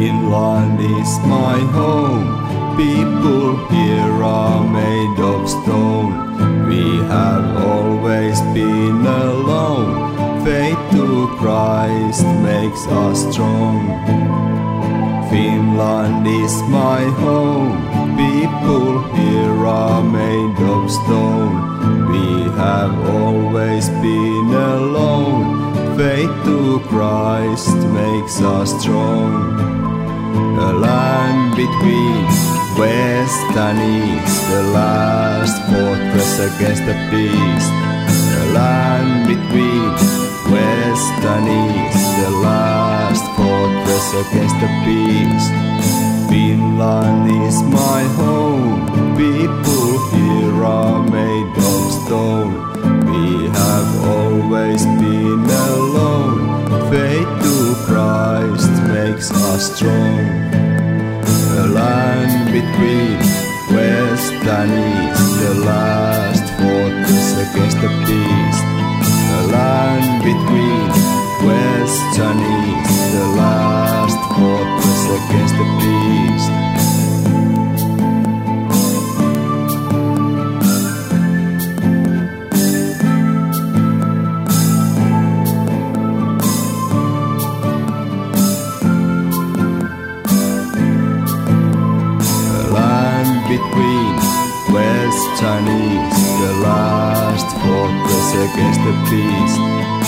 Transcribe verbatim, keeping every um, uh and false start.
Finland is my home. People here are made of stone. We have always been alone. Faith to Christ makes us strong. Finland is my home. People here are made of stone. We have always been alone. Faith to Christ makes us strong. A land between West and East, the last fortress against the beast. A land between West and East, the last fortress against the beast. Finland is my home. People here are made of stone. We have always been alone. Faith to Christ makes us strong. A land between West and East, the last fortress against the beast. A land between West and East, the last fortress against the beast. Between West and East, the last fortress against the beast.